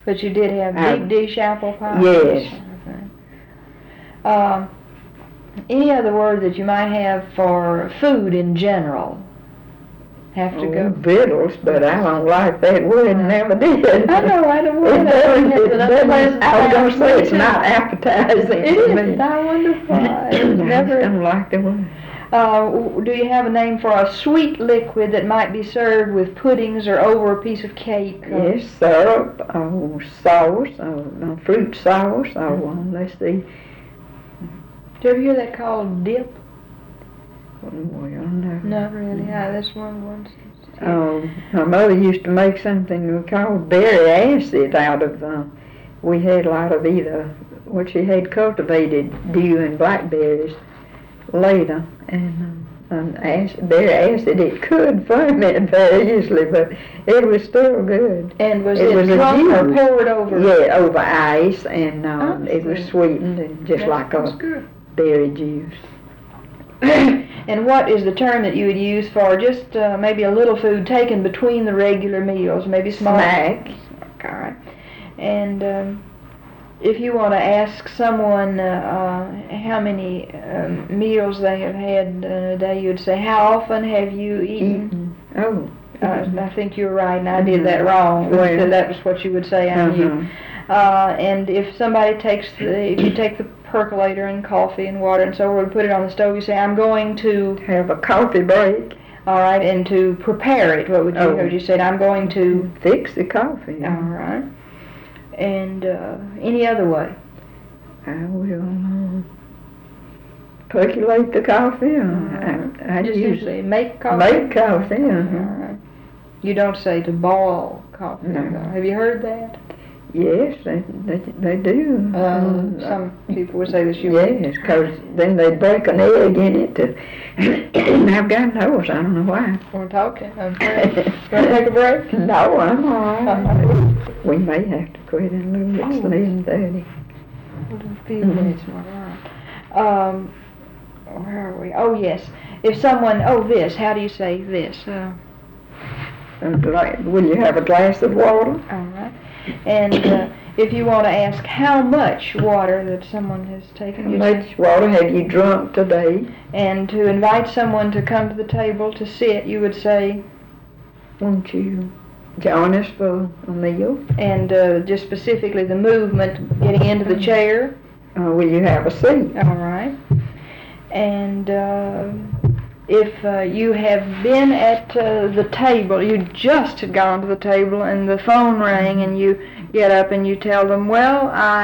But you did have deep dish apple pie? Yes. Okay. Any other word that you might have for food in general? Have to go. Victuals, but I don't like that word, never did. I know, I don't want I was going to say it's not appetizing. It is, I wonder why. I don't like the word. Do you have a name for a sweet liquid that might be served with puddings or over a piece of cake? Yes, syrup, sauce, fruit sauce, let's see. Did you ever hear that called dip? Well, no. Not really. Yeah, that's one of the ones. My mother used to make something we called berry acid out of, we had a lot of she had cultivated dew and blackberries later, and berry acid, it could ferment very easily, but it was still good. And was it drunk or poured over? Yeah, over ice, and it was sweetened, and just like a berry juice. And what is the term that you would use for just maybe a little food taken between the regular meals, maybe small? Snack. All right. And if you want to ask someone how many meals they have had in a day, you'd say, how often have you eaten? Oh. I think you're right, and I did that wrong. Well, that was what you would say, I knew. And if somebody if you take the percolator and coffee and water and so on, and put it on the stove, you say, I'm going to have a coffee break. All right, and to prepare it, what would you you said, I'm going to fix the coffee. All right. And any other way? I will percolate the coffee. I just usually make coffee. Make coffee. All right. You don't say to boil coffee. No. Have you heard that? Yes, they do. Some people would say that you. Yes, because then they break an egg in it. I've got those. I don't know why. Want to talk? Want to take a break? No, I'm all right. We may have to quit in a little bit. It's 11:30. A few minutes more. All right. Where are we? Oh, yes. If someone, this, how do you say this? Will you have a glass of water? All right. And if you want to ask how much water that someone has taken, how much water have you drunk today? And to invite someone to come to the table to sit, you would say, won't you join us for a meal? And just specifically the movement, getting into the chair. Will you have a seat? All right. And if you have been at the table, you just had gone to the table and the phone rang and you get up and you tell them, well,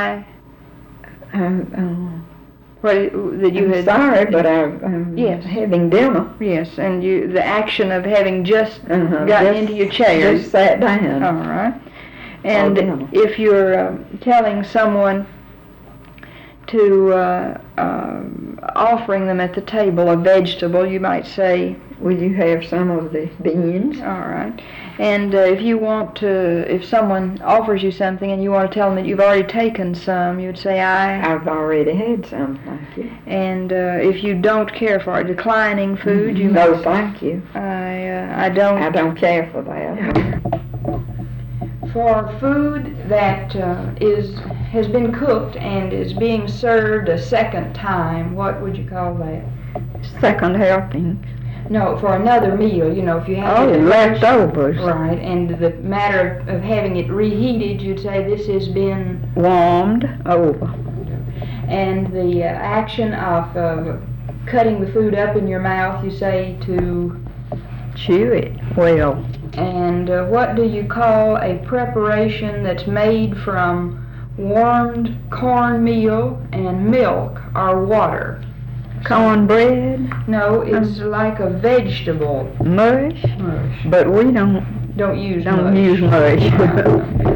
sorry, but I'm having dinner. Yes, and the action of having just gotten into your chair. Just sat down. All right. And if you're telling someone to offering them at the table a vegetable, you might say, will you have some of the beans? All right. And if someone offers you something and you want to tell them that you've already taken some, you would say, I've already had some, thank you. And if you don't care for declining food, you no, thank you. I don't care for that. For food that has been cooked and is being served a second time, what would you call that? Second helping. No, for another meal, if you have leftovers. Right, and the matter of having it reheated, you'd say this has been warmed over. And the action of cutting the food up in your mouth, you say to chew it well. And what do you call a preparation that's made from warmed cornmeal and milk or water? Cornbread? No, it's like a vegetable. Mush? But we don't use mush.